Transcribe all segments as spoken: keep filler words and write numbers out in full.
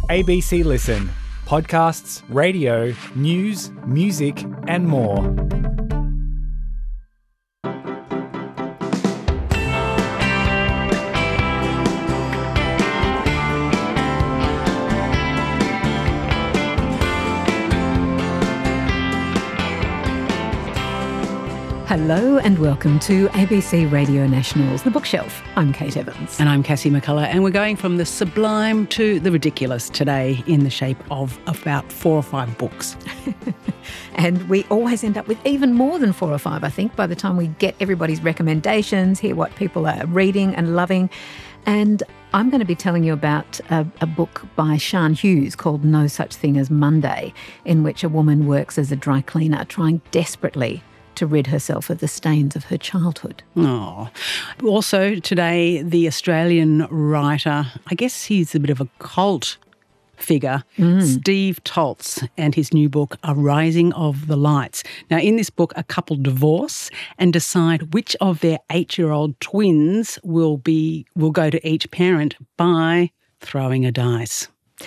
A B C Listen. Podcasts, radio, news, music and more. Hello and welcome to A B C Radio National's The Bookshelf. I'm Kate Evans. And I'm Cassie McCullough, and we're going from the sublime to the ridiculous today in the shape of about four or five books. And we always end up with even more than four or five, I think, by the time we get everybody's recommendations, hear what people are reading and loving. And I'm going to be telling you about a, a book by Sian Hughes called No Such Thing as Monday, in which a woman works as a dry cleaner, trying desperately to rid herself of the stains of her childhood. Oh. Also today, the Australian writer, I guess he's a bit of a cult figure, mm. Steve Toltz, and his new book, A Rising of the Lights. Now, in this book, a couple divorce and decide which of their eight-year-old twins will be will go to each parent by throwing a dice.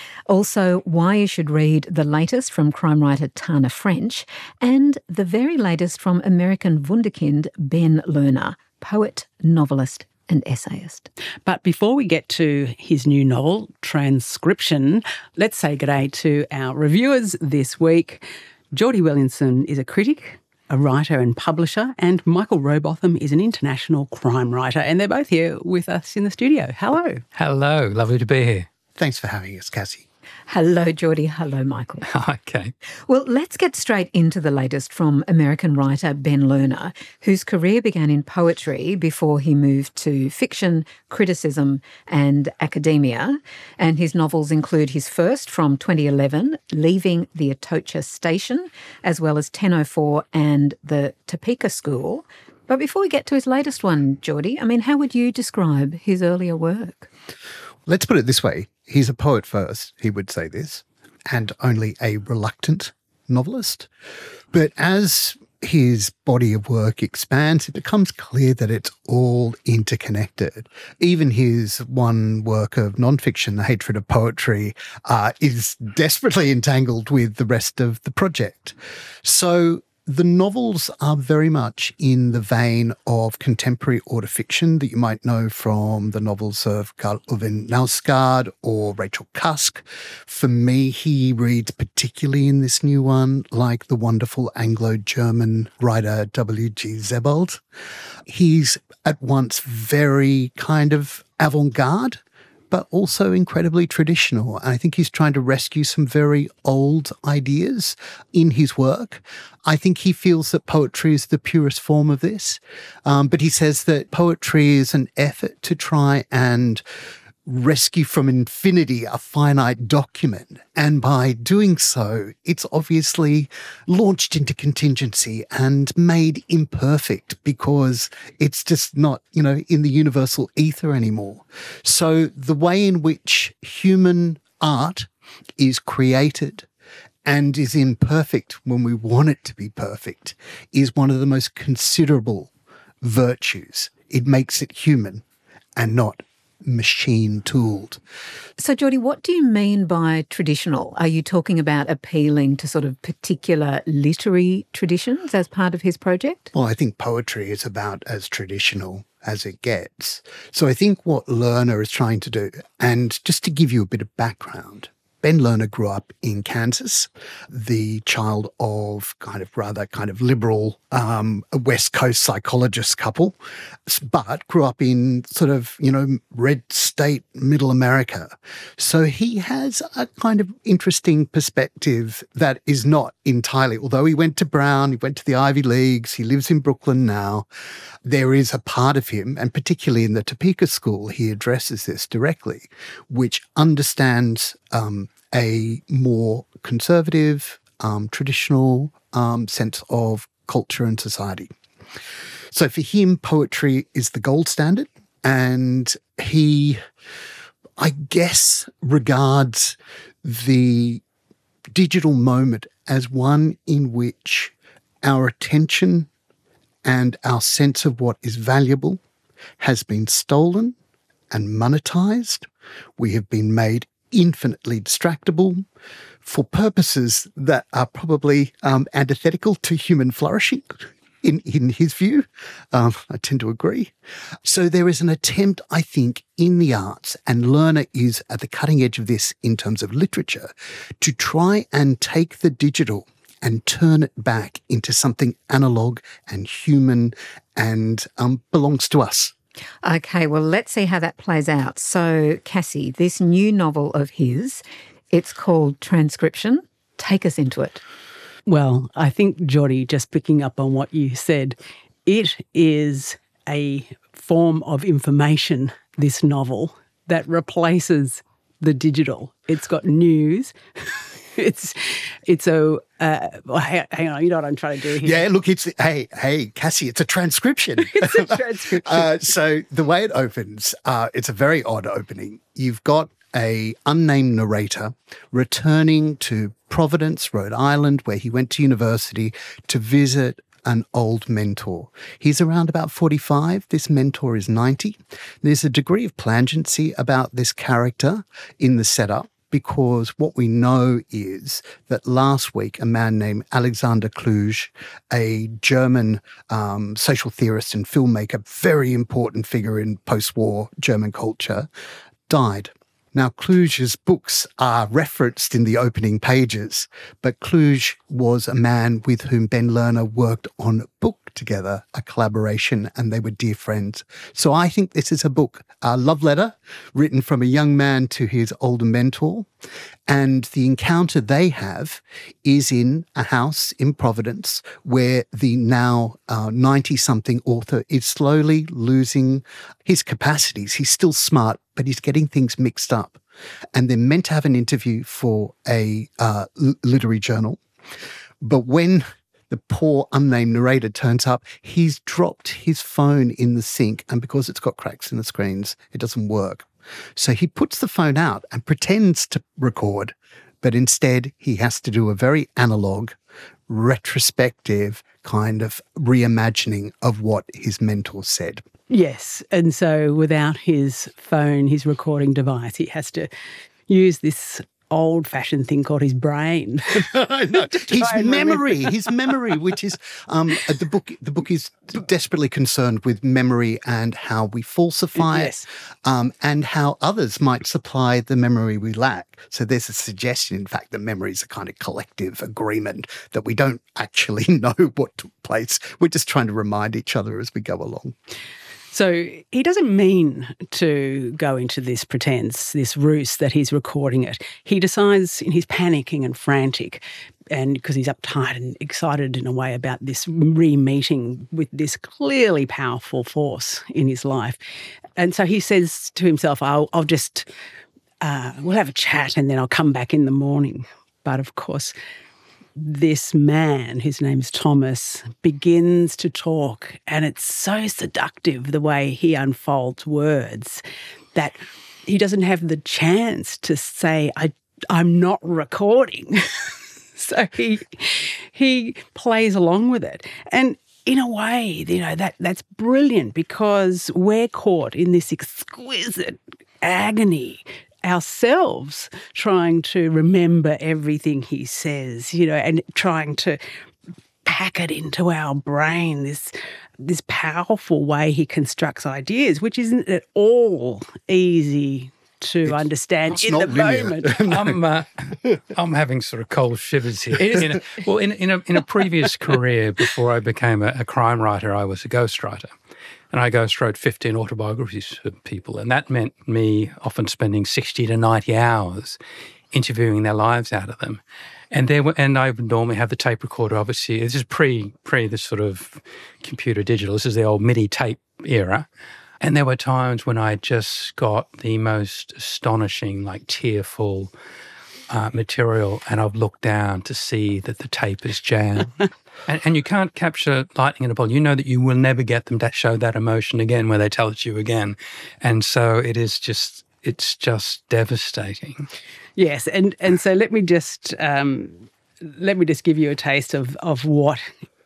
Also, why you should read the latest from crime writer Tana French and the very latest from American wunderkind Ben Lerner, poet, novelist and essayist. But before we get to his new novel, Transcription, let's say g'day to our reviewers this week. Geordie Williamson is a critic, a writer and publisher, and Michael Robotham is an international crime writer, and they're both here with us in the studio. Hello. Hello, lovely to be here. Thanks for having us, Cassie. Hello, Geordie. Hello, Michael. Okay. Well, let's get straight into the latest from American writer Ben Lerner, whose career began in poetry before he moved to fiction, criticism and academia. And his novels include his first from twenty eleven, Leaving the Atocha Station, as well as ten oh four and The Topeka School. But before we get to his latest one, Geordie, I mean, how would you describe his earlier work? Let's put it this way. He's a poet first, he would say this, and only a reluctant novelist. But as his body of work expands, it becomes clear that it's all interconnected. Even his one work of nonfiction, The Hatred of Poetry, uh, is desperately entangled with the rest of the project. So the novels are very much in the vein of contemporary autofiction that you might know from the novels of Karl Ove Knausgaard or Rachel Cusk. For me, he reads particularly in this new one like the wonderful Anglo-German writer W G Sebald. He's at once very kind of avant-garde, but also incredibly traditional. And I think he's trying to rescue some very old ideas in his work. I think he feels that poetry is the purest form of this. Um, but he says that poetry is an effort to try and rescue from infinity a finite document. And by doing so, it's obviously launched into contingency and made imperfect because it's just not, you know, in the universal ether anymore. So the way in which human art is created and is imperfect when we want it to be perfect is one of the most considerable virtues. It makes it human and not machine-tooled. So, Geordie, what do you mean by traditional? Are you talking about appealing to sort of particular literary traditions as part of his project? Well, I think poetry is about as traditional as it gets. So I think what Lerner is trying to do, and just to give you a bit of background, Ben Lerner grew up in Kansas, the child of kind of rather kind of liberal um, West Coast psychologist couple, but grew up in sort of, you know, red state middle America. So he has a kind of interesting perspective that is not entirely, although he went to Brown, he went to the Ivy Leagues, he lives in Brooklyn now, there is a part of him, and particularly in the Topeka School, he addresses this directly, which understands um, a more conservative, um, traditional um, sense of culture and society. So for him, poetry is the gold standard, and he, I guess, regards the digital moment as one in which our attention and our sense of what is valuable has been stolen and monetized. We have been made infinitely distractible for purposes that are probably um, antithetical to human flourishing. In, in his view, um, I tend to agree. So there is an attempt, I think, in the arts, and Lerner is at the cutting edge of this in terms of literature, to try and take the digital and turn it back into something analog and human and um, belongs to us. Okay, well, let's see how that plays out. So, Cassie, this new novel of his, it's called Transcription. Take us into it. Well, I think, Jody, just picking up on what you said, it is a form of information, this novel, that replaces the digital. It's got news. It's it's a uh, well, hang on, you know what I'm trying to do here. Yeah, look, it's hey hey Cassie, it's a transcription. It's a transcription. uh, so the way it opens, uh, it's a very odd opening. You've got a unnamed narrator returning to Providence, Rhode Island, where he went to university to visit an old mentor. He's around about forty-five. This mentor is ninety. There's a degree of plangency about this character in the setup, because what we know is that last week a man named Alexander Kluge, a German um, social theorist and filmmaker, very important figure in post-war German culture, died. Now, Kluge's books are referenced in the opening pages, but Kluge was a man with whom Ben Lerner worked on a book together, a collaboration, and they were dear friends. So I think this is a book, a love letter written from a young man to his older mentor. And the encounter they have is in a house in Providence where the now uh, ninety-something author is slowly losing his capacities. He's still smart, but he's getting things mixed up. And they're meant to have an interview for a uh, literary journal. But when the poor unnamed narrator turns up, he's dropped his phone in the sink, and because it's got cracks in the screens, it doesn't work. So he puts the phone out and pretends to record, but instead he has to do a very analog, retrospective kind of reimagining of what his mentor said. Yes, and so without his phone, his recording device, he has to use this old-fashioned thing called his brain. No, his memory, his memory, which is um, the book. The book is desperately concerned with memory and how we falsify yes. it, um, and how others might supply the memory we lack. So there's a suggestion, in fact, that memory is a kind of collective agreement that we don't actually know what took place. We're just trying to remind each other as we go along. So he doesn't mean to go into this pretense, this ruse that he's recording it. He decides, and he's panicking and frantic, and because he's uptight and excited in a way about this re-meeting with this clearly powerful force in his life. And so he says to himself, I'll, I'll just, uh, we'll have a chat and then I'll come back in the morning. But of course, this man, his name's Thomas, begins to talk, and it's so seductive the way he unfolds words that he doesn't have the chance to say, I, I'm not recording. So he he plays along with it. And in a way, you know, that that's brilliant because we're caught in this exquisite agony ourselves, trying to remember everything he says, you know, and trying to pack it into our brain, this this powerful way he constructs ideas, which isn't at all easy to it's, understand it's in the linear. moment. I'm uh, I'm having sort of cold shivers here. In a, well, in in a in a previous career before I became a, a crime writer, I was a ghostwriter. And I ghostwrote fifteen autobiographies for people. And that meant me often spending sixty to ninety hours interviewing their lives out of them. And there were, and I would normally have the tape recorder, obviously. This is pre, pre this sort of computer digital. This is the old MIDI tape era. And there were times when I just got the most astonishing, like tearful uh, material, and I've looked down to see that the tape is jammed. And, and you can't capture lightning in a bottle. You know that you will never get them to show that emotion again where they tell it to you again. And so it is just, it's just devastating. Yes, and, and so let me just um, let me just give you a taste of, of what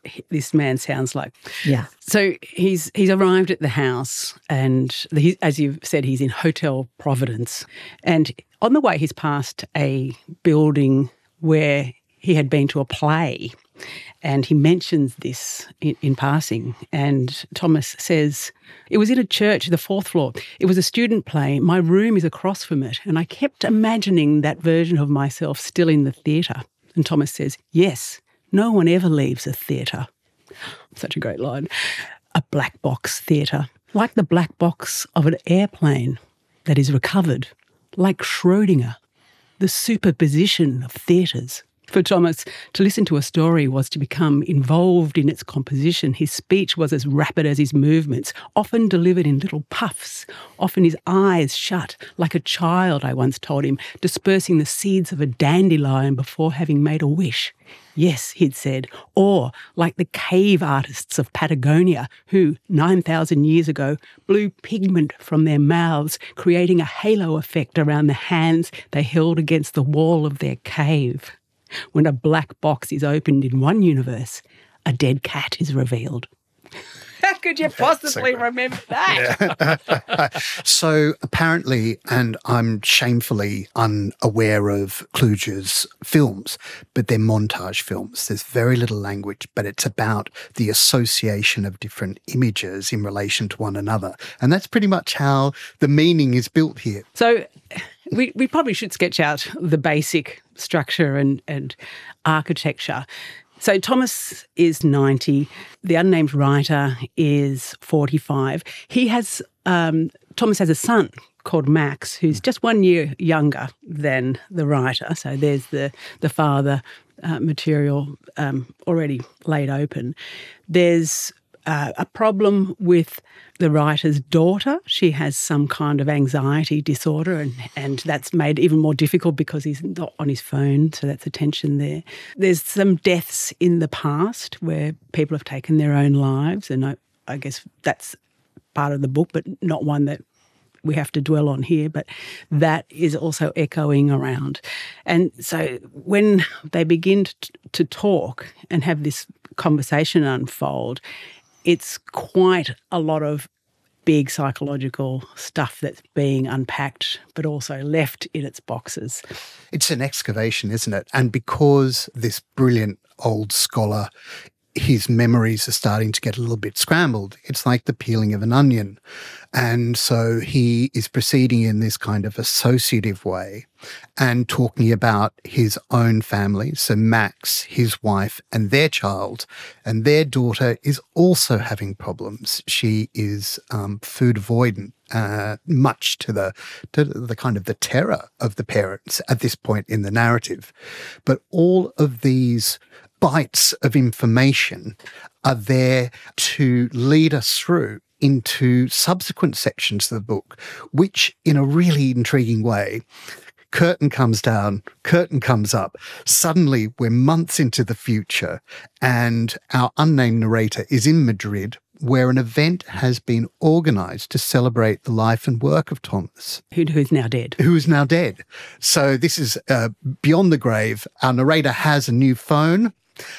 this man sounds like. Yeah. So he's he's arrived at the house, and he, as you've said, he's in Hotel Providence. And on the way, he's passed a building where he had been to a play, and he mentions this in, in passing. And Thomas says, it was in a church, the fourth floor. It was a student play. My room is across from it, and I kept imagining that version of myself still in the theatre. And Thomas says, yes, no one ever leaves a theatre. Such a great line. A black box theatre, like the black box of an airplane that is recovered, like Schrödinger, the superposition of theatres. For Thomas, to listen to a story was to become involved in its composition. His speech was as rapid as his movements, often delivered in little puffs, often his eyes shut, like a child, I once told him, dispersing the seeds of a dandelion before having made a wish. Yes, he'd said, or like the cave artists of Patagonia who, nine thousand years ago, blew pigment from their mouths, creating a halo effect around the hands they held against the wall of their cave. When a black box is opened in one universe, a dead cat is revealed. How could you possibly so remember that? Yeah. So apparently, and I'm shamefully unaware of Kluge's films, but they're montage films. There's very little language, but it's about the association of different images in relation to one another. And that's pretty much how the meaning is built here. So we, we probably should sketch out the basic structure and, and architecture. So Thomas is ninety. The unnamed writer is forty-five. He has um, Thomas has a son called Max, who's just one year younger than the writer. So there's the the father uh, material um, already laid open. There's uh, a problem with the writer's daughter. She has some kind of anxiety disorder, and, and that's made even more difficult because he's not on his phone, so that's a tension there. There's some deaths in the past where people have taken their own lives, and I, I guess that's part of the book, but not one that we have to dwell on here, but that is also echoing around. And so when they begin to, to talk and have this conversation unfold, it's quite a lot of big psychological stuff that's being unpacked, but also left in its boxes. It's an excavation, isn't it? And because this brilliant old scholar, his memories are starting to get a little bit scrambled, it's like the peeling of an onion. And so he is proceeding in this kind of associative way and talking about his own family. So Max, his wife, and their child, and their daughter is also having problems. She is um, food avoidant, uh, much to the to the kind of the terror of the parents at this point in the narrative. But all of these bites of information are there to lead us through into subsequent sections of the book, which in a really intriguing way, curtain comes down, curtain comes up. Suddenly we're months into the future and our unnamed narrator is in Madrid, where an event has been organised to celebrate the life and work of Thomas. Who, who's now dead. Who is now dead. So this is uh, beyond the grave. Our narrator has a new phone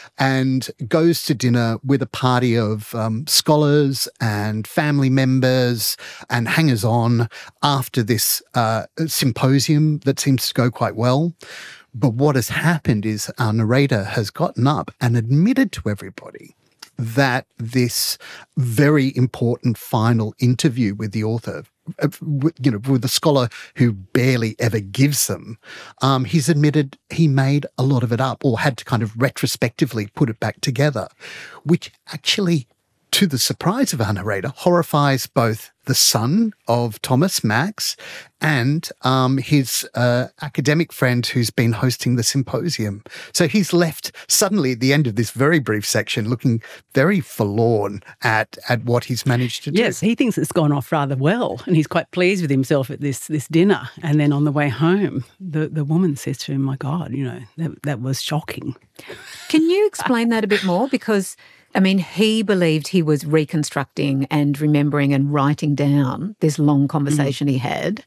and goes to dinner with a party of um, scholars and family members and hangers-on after this uh, symposium that seems to go quite well. But what has happened is our narrator has gotten up and admitted to everybody that this very important final interview with the author, you know, with the scholar who barely ever gives them, um, he's admitted he made a lot of it up or had to kind of retrospectively put it back together, which actually, to the surprise of our narrator, horrifies both the son of Thomas, Max, and um, his uh, academic friend who's been hosting the symposium. So he's left suddenly at the end of this very brief section looking very forlorn at, at what he's managed to do. Yes, he thinks it's gone off rather well, and he's quite pleased with himself at this this dinner. And then on the way home, the, the woman says to him, my God, you know, that, that was shocking. Can you explain that a bit more? Because I mean, he believed he was reconstructing and remembering and writing down this long conversation mm. he had.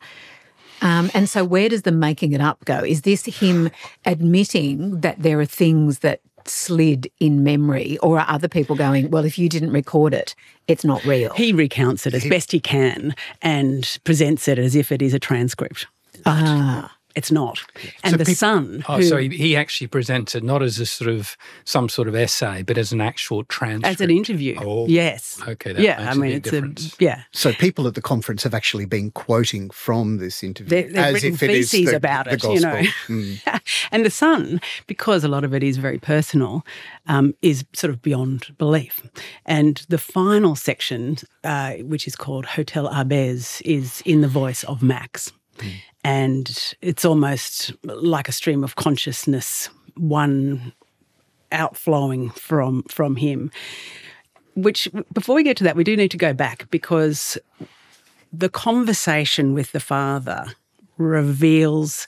Um, and so where does the making it up go? Is this him admitting that there are things that slid in memory, or are other people going, well, if you didn't record it, it's not real? He recounts it as best he can and presents it as if it is a transcript. Ah. It's not. And So the peop- son Oh, who, so he, he actually presented not as a sort of some sort of essay, but as an actual transcript. as an interview. Oh, yes. okay, that yeah, makes I a mean, big it's difference. a, yeah. So people at the conference have actually been quoting from this interview They- they've as written if it is theses the, about the it, gospel. you know. Mm. And the son, because a lot of it is very personal, um, is sort of beyond belief. And the final section, uh, which is called Hotel Arbez, is in the voice of Max. Mm. And it's almost like a stream of consciousness, one outflowing from from him. Which, before we get to that, we do need to go back, because the conversation with the father reveals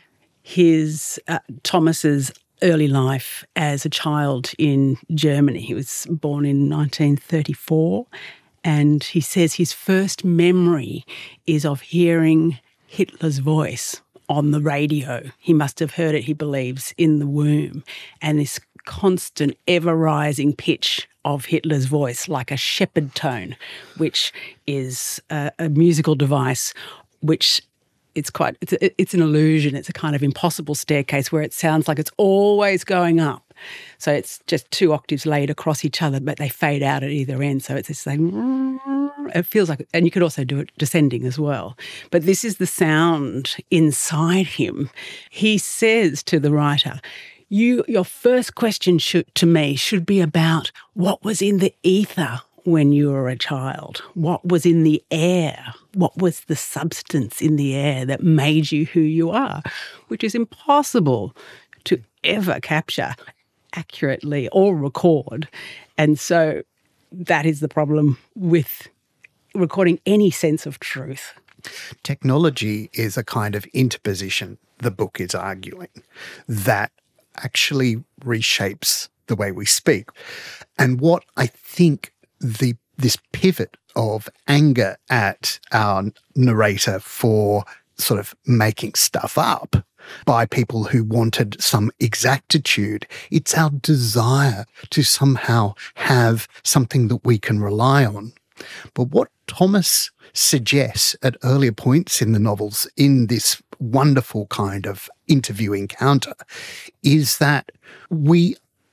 his uh, Thomas's early life as a child in Germany. He was born in nineteen thirty-four, and he says his first memory is of hearing Hitler's voice on the radio. He must have heard it, he believes, in the womb, and this constant, ever-rising pitch of Hitler's voice, like a shepherd tone, which is a, a musical device which it's quite, it's, a, it's an illusion. It's a kind of impossible staircase where it sounds like it's always going up. So it's just two octaves laid across each other, but they fade out at either end. So it's this thing, it feels like, and you could also do it descending as well. But this is the sound inside him. He says to the writer, You, your first question should, to me should be about what was in the ether when you were a child. What was in the air? What was the substance in the air that made you who you are? Which is impossible to ever capture accurately or record. And so that is the problem with recording any sense of truth. Technology is a kind of interposition, the book is arguing, that actually reshapes the way we speak. And what I think the this pivot of anger at our narrator for sort of making stuff up by people who wanted some exactitude, it's our desire to somehow have something that we can rely on. But what Thomas suggests at earlier points in the novels, in this wonderful kind of interview encounter, is that we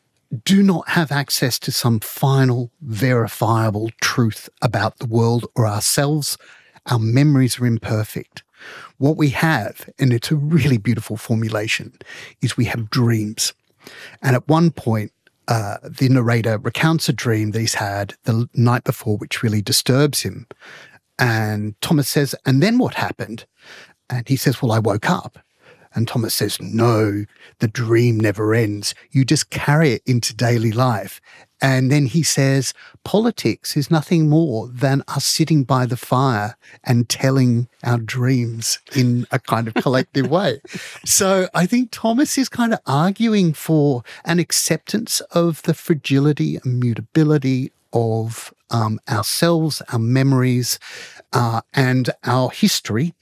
do not have access to some final, verifiable truth about the world or ourselves. Our memories are imperfect. What we have, and it's a really beautiful formulation, is we have dreams. And at one point, uh, the narrator recounts a dream that he's had the night before, which really disturbs him. And Thomas says, and then what happened? And he says, well, I woke up. And Thomas says, no, the dream never ends. You just carry it into daily life. And then he says, politics is nothing more than us sitting by the fire and telling our dreams in a kind of collective way. So I think Thomas is kind of arguing for an acceptance of the fragility and mutability of um, ourselves, our memories, uh, and our history,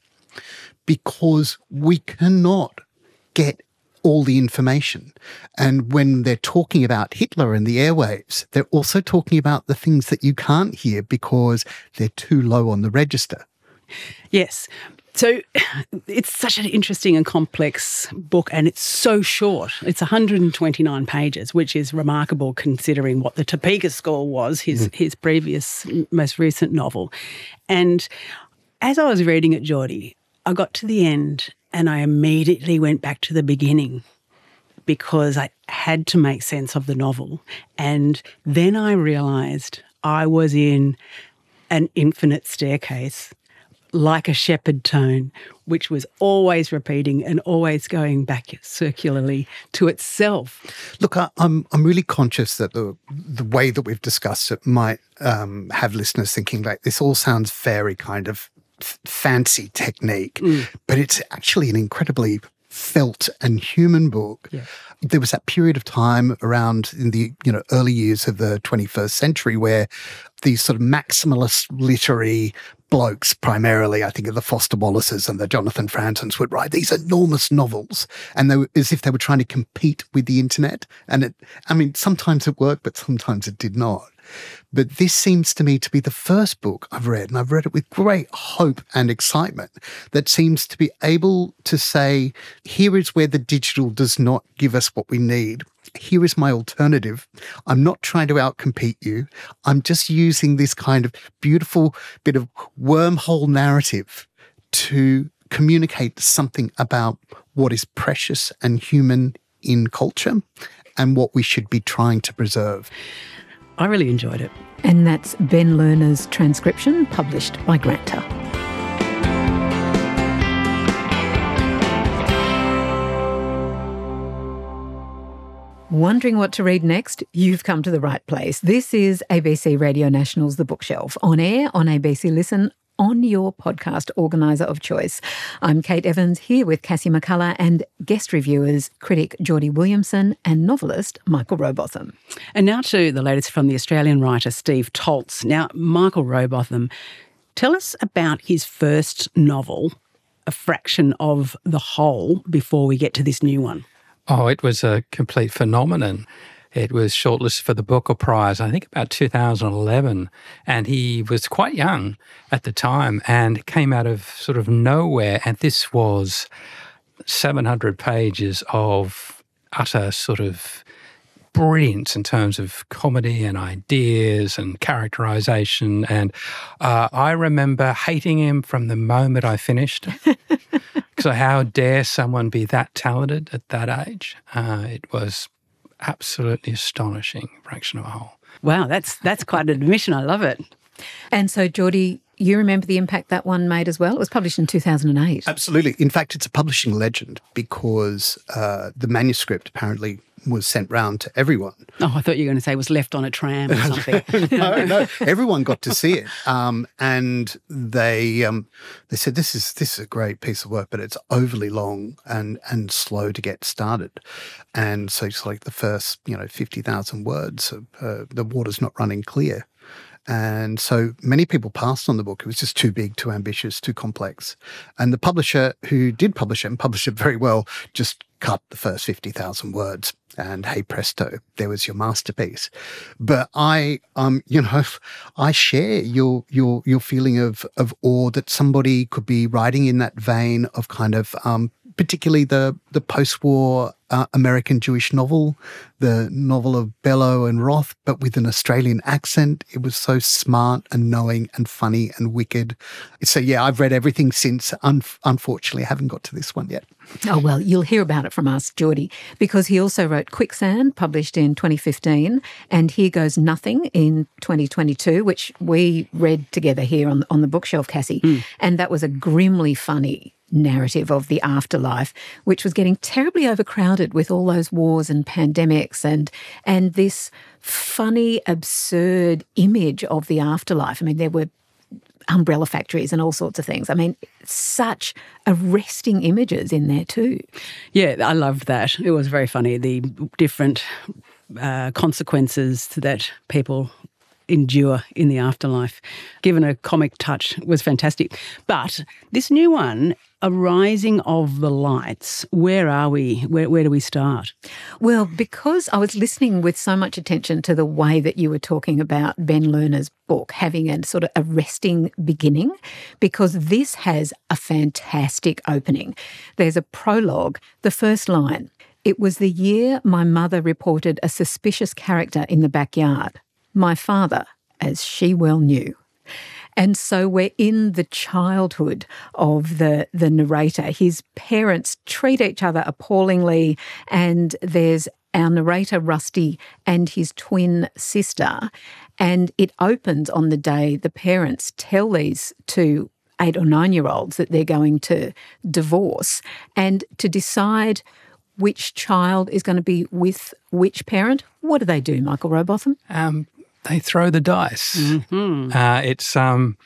because we cannot get all the information. And when they're talking about Hitler and the airwaves, they're also talking about the things that you can't hear because they're too low on the register. Yes. So it's such an interesting and complex book, and it's so short. It's one hundred twenty-nine pages, which is remarkable considering what the Topeka score was, his, mm. his previous, most recent novel. And as I was reading it, Geordie, I got to the end and I immediately went back to the beginning because I had to make sense of the novel. And then I realised I was in an infinite staircase, like a shepherd tone, which was always repeating and always going back circularly to itself. Look, I, I'm I'm really conscious that the the way that we've discussed it might um, have listeners thinking like this all sounds very kind of f- fancy technique, mm. but it's actually an incredibly felt and human book. Yeah. There was that period of time around in the you know early years of the twenty-first century where these sort of maximalist literary blokes primarily, I think of the Foster Wallaces and the Jonathan Fransons, would write these enormous novels, and they were as if they were trying to compete with the internet. And it, I mean, sometimes it worked, but sometimes it did not. But this seems to me to be the first book I've read, and I've read it with great hope and excitement, that seems to be able to say, here is where the digital does not give us what we need. Here is my alternative. I'm not trying to outcompete you. I'm just using this kind of beautiful bit of wormhole narrative to communicate something about what is precious and human in culture and what we should be trying to preserve. I really enjoyed it. And that's Ben Lerner's transcription, published by Granta. Wondering what to read next? You've come to the right place. This is A B C Radio National's The Bookshelf, on air, on A B C Listen, on your podcast organiser of choice. I'm Kate Evans, here with Cassie McCullough and guest reviewers, critic Geordie Williamson and novelist Michael Robotham. And now to the latest from the Australian writer Steve Toltz. Now, Michael Robotham, tell us about his first novel, A Fraction of the Whole, before we get to this new one. Oh, it was a complete phenomenon. It was shortlisted for the Booker Prize, I think about two thousand eleven, and he was quite young at the time and came out of sort of nowhere, and this was seven hundred pages of utter sort of brilliance in terms of comedy and ideas and characterization, and uh, I remember hating him from the moment I finished. So how dare someone be that talented at that age? Uh, it was absolutely astonishing, Fraction of a Whole. Wow, that's that's quite an admission. I love it. And so, Geordie, you remember the impact that one made as well? It was published in two thousand eight. Absolutely. In fact, it's a publishing legend because uh, the manuscript apparently was sent round to everyone. Oh, I thought you were going to say it was left on a tram or something. no, no, everyone got to see it, um, and they um, they said this is this is a great piece of work, but it's overly long and and slow to get started, and so it's like the first you know fifty thousand words, uh, the water's not running clear. And so many people passed on the book. It was just too big, too ambitious, too complex. And the publisher who did publish it and published it very well just cut the first fifty thousand words. And hey presto, there was your masterpiece. But I, um, you know, I share your your your feeling of of awe that somebody could be writing in that vein of kind of, um, particularly the the post-war uh, American Jewish novel, the novel of Bellow and Roth, but with an Australian accent. It was so smart and knowing and funny and wicked. So yeah, I've read everything since. Un- unfortunately, I haven't got to this one yet. Oh, well, you'll hear about it from us, Geordie, because he also wrote Quicksand, published in twenty fifteen, and Here Goes Nothing in twenty twenty-two, which we read together here on, on the bookshelf, Cassie. Mm. And that was a grimly funny narrative of the afterlife, which was getting terribly overcrowded with all those wars and pandemics and and this funny, absurd image of the afterlife. I mean, there were umbrella factories and all sorts of things. I mean, such arresting images in there too. Yeah, I loved that. It was very funny, the different uh, consequences that people endure in the afterlife, given a comic touch, was fantastic. But this new one, A Rising of the Lights, where are we? Where, where do we start? Well, because I was listening with so much attention to the way that you were talking about Ben Lerner's book having a sort of arresting beginning, because this has a fantastic opening. There's a prologue, the first line. It was the year my mother reported a suspicious character in the backyard. My father, as she well knew. And so we're in the childhood of the, the narrator. His parents treat each other appallingly, and there's our narrator, Rusty, and his twin sister. And it opens on the day the parents tell these two eight or nine-year-olds that they're going to divorce, and to decide which child is going to be with which parent. What do they do, Michael Robotham? Um, they throw the dice. Mm-hmm. Uh, it's um,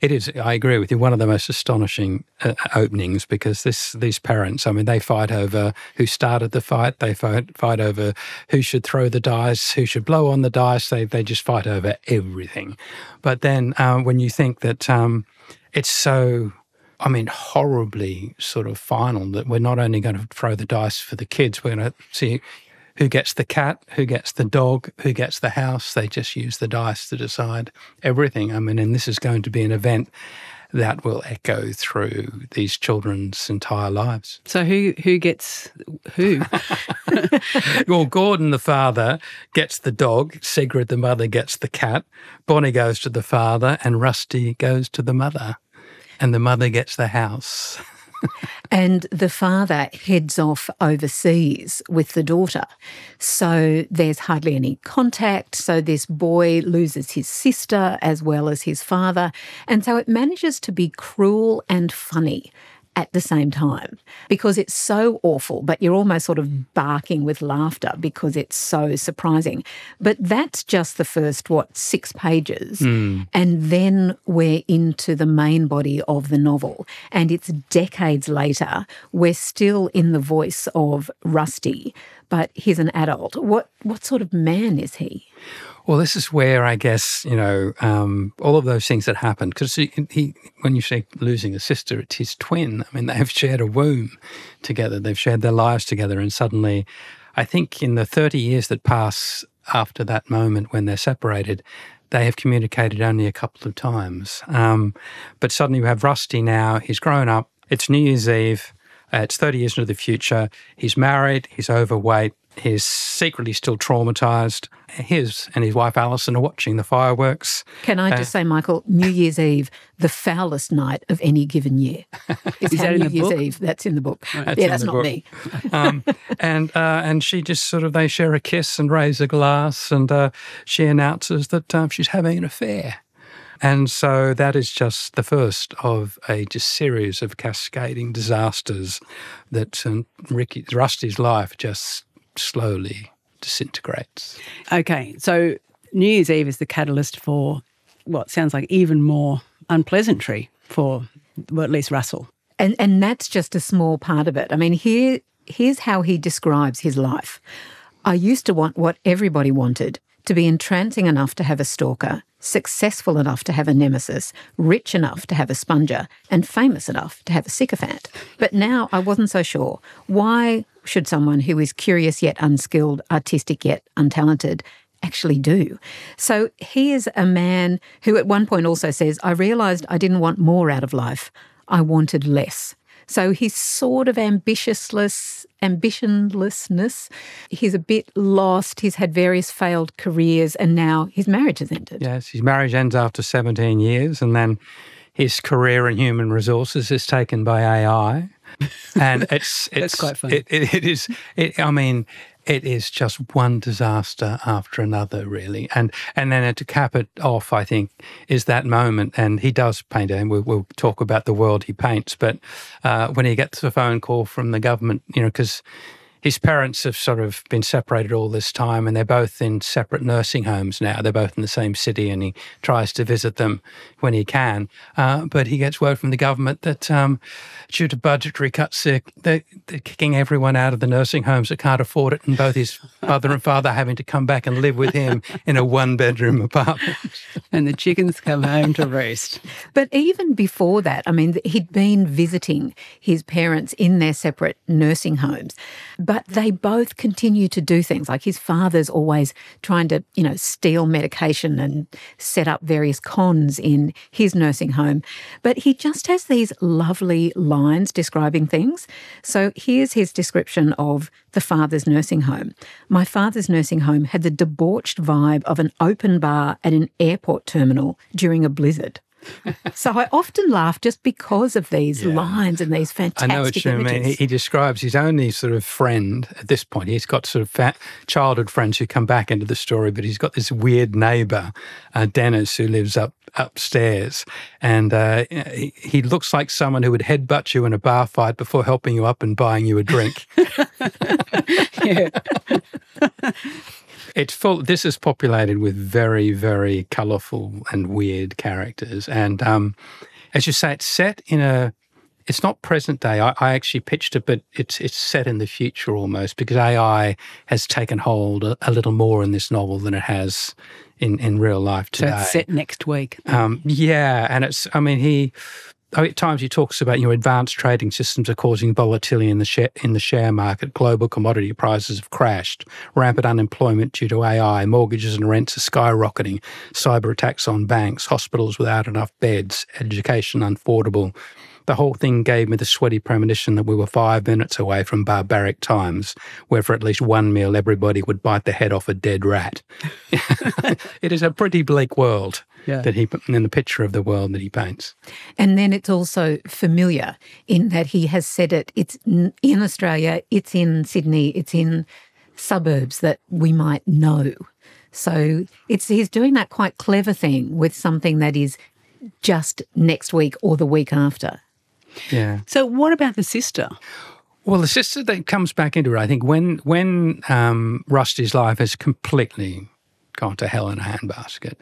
it is, I agree with you, one of the most astonishing uh, openings, because this these parents, I mean, they fight over who started the fight. They fight, fight over who should throw the dice, who should blow on the dice. They, they just fight over everything. But then um, when you think that um, it's so... I mean, horribly sort of final that we're not only going to throw the dice for the kids, we're going to see who gets the cat, who gets the dog, who gets the house. They just use the dice to decide everything. I mean, and this is going to be an event that will echo through these children's entire lives. So who who gets who? Well, Gordon, the father, gets the dog. Sigrid, the mother, gets the cat. Bonnie goes to the father and Rusty goes to the mother. And the mother gets the house. And the father heads off overseas with the daughter. So there's hardly any contact. So this boy loses his sister as well as his father. And so it manages to be cruel and funny at the same time, because it's so awful, but you're almost sort of barking with laughter because it's so surprising. But that's just the first, what, six pages. Mm. And then we're into the main body of the novel. And it's decades later. We're still in the voice of Rusty, but he's an adult. What, what sort of man is he? Well, this is where I guess, you know, um, all of those things that happened, because he, he, when you say losing a sister, it's his twin. I mean, they've shared a womb together. They've shared their lives together. And suddenly, I think in the thirty years that pass after that moment when they're separated, they have communicated only a couple of times. Um, but suddenly you have Rusty now. He's grown up. It's New Year's Eve. Uh, it's thirty years into the future. He's married. He's overweight. He's secretly still traumatised. His and his wife Alison are watching the fireworks. Can I just uh, say, Michael, New Year's Eve, the foulest night of any given year. Is, is that in New the Year's book? Eve. That's in the book. That's yeah, that's not book. me. um, and uh, and she just sort of, they share a kiss and raise a glass, and uh, she announces that um, she's having an affair. And so that is just the first of a just series of cascading disasters that um, Ricky, Rusty's life just slowly disintegrates. Okay, so New Year's Eve is the catalyst for what sounds like even more unpleasantry for, well, at least Russell. And and that's just a small part of it. I mean, here here's how he describes his life. I used to want what everybody wanted, to be entrancing enough to have a stalker, successful enough to have a nemesis, rich enough to have a sponger, and famous enough to have a sycophant. But now I wasn't so sure. Why should someone who is curious yet unskilled, artistic yet untalented, actually do? So he is a man who at one point also says, I realised I didn't want more out of life. I wanted less. So he's sort of ambitiousless, ambitionlessness. He's a bit lost. He's had various failed careers, and now his marriage has ended. Yes, his marriage ends after seventeen years, and then his career in human resources is taken by A I. And it's, it's That's quite funny. It, it, it is, it, I mean, it is just one disaster after another, really. And and then to cap it off, I think, is that moment, and he does paint it, and we'll, we'll talk about the world he paints, but uh, when he gets a phone call from the government, you know, because his parents have sort of been separated all this time, and they're both in separate nursing homes now. They're both in the same city, and he tries to visit them when he can. Uh, but he gets word from the government that um, due to budgetary cuts, they're, they're, they're kicking everyone out of the nursing homes that can't afford it, and both his mother and father having to come back and live with him in a one-bedroom apartment. And the chickens come home to roost. But even before that, I mean, he'd been visiting his parents in their separate nursing homes, but they both continue to do things. Like his father's always trying to, you know, steal medication and set up various cons in his nursing home. But he just has these lovely lines describing things. So here's his description of the father's nursing home. My father's nursing home had the debauched vibe of an open bar at an airport terminal during a blizzard. So I often laugh just because of these yeah. lines and these fantastic I know what you images. mean. He, he describes his only sort of friend at this point. He's got sort of fat childhood friends who come back into the story, but he's got this weird neighbour, uh, Dennis, who lives up upstairs. And uh, he, he looks like someone who would headbutt you in a bar fight before helping you up and buying you a drink. Yeah. It's full. This is populated with very, very colourful and weird characters. And um, as you say, it's set in a. It's not present day. I, I actually pitched it, but it's it's set in the future almost, because A I has taken hold a, a little more in this novel than it has in, in real life today. So it's set next week. Um, yeah, and it's. I mean, he. At times he talks about, you know, advanced trading systems are causing volatility in the share, in the share market. Global commodity prices have crashed. Rampant unemployment due to A I. Mortgages and rents are skyrocketing. Cyber attacks on banks. Hospitals without enough beds. Education unaffordable. The whole thing gave me the sweaty premonition that we were five minutes away from barbaric times, where for at least one meal everybody would bite the head off a dead rat. It is a pretty bleak world. Yeah. That he in the picture of the world that he paints. And then it's also familiar in that he has said it. It's in Australia, it's in Sydney, it's in suburbs that we might know. So it's he's doing that quite clever thing with something that is just next week or the week after. Yeah. So what about the sister? Well, the sister that comes back into it, I think, when when um, Rusty's life has completely gone to hell in a handbasket.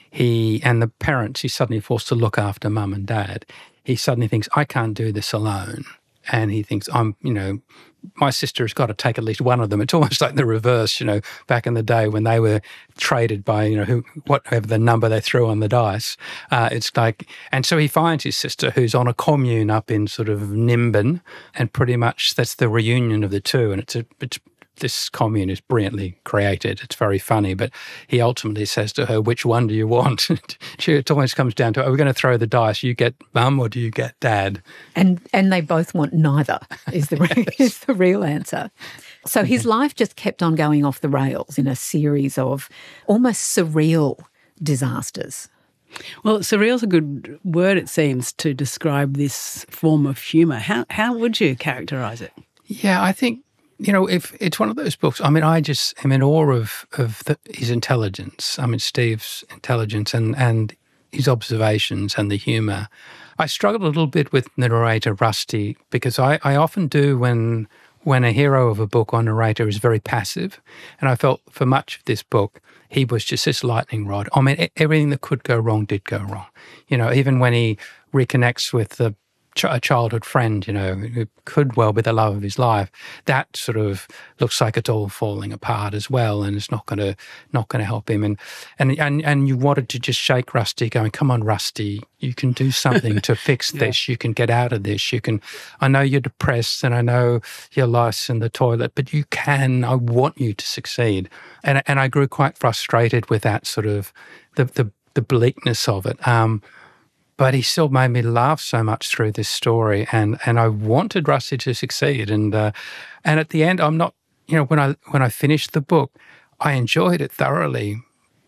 He and the parents, he's suddenly forced to look after mum and dad. He suddenly thinks, I can't do this alone. And he thinks, I'm, you know, my sister has got to take at least one of them. It's almost like the reverse, you know, back in the day when they were traded by, you know, who, whatever the number they threw on the dice. Uh, it's like, and so he finds his sister who's on a commune up in sort of Nimbin, and pretty much that's the reunion of the two. And it's a, it's, this commune is brilliantly created. It's very funny, but he ultimately says to her, which one do you want? It always comes down to, are we going to throw the dice? You get mum or do you get dad? And and they both want neither is the, re- is the real answer. So his life just kept on going off the rails in a series of almost surreal disasters. Well, surreal's a good word, it seems, to describe this form of humour. How, how would you characterise it? Yeah, I think, you know, if it's one of those books, I mean, I just am in awe of, of the, his intelligence. I mean, Steve's intelligence and, and his observations and the humour. I struggled a little bit with the narrator, Rusty, because I, I often do when when a hero of a book or narrator is very passive. And I felt for much of this book, he was just this lightning rod. I mean, everything that could go wrong did go wrong. You know, even when he reconnects with the a childhood friend, you know, who could well be the love of his life, that sort of looks like it's all falling apart as well, and it's not going to not going to help him. And and and and you wanted to just shake Rusty, going, "Come on, Rusty, you can do something to fix yeah. this. You can get out of this. You can. I know you're depressed, and I know your life's in the toilet, but you can. I want you to succeed." And and I grew quite frustrated with that sort of the the, the bleakness of it. Um, But he still made me laugh so much through this story, and, and I wanted Rusty to succeed. And uh, and at the end, I'm not, you know, when I when I finished the book, I enjoyed it thoroughly,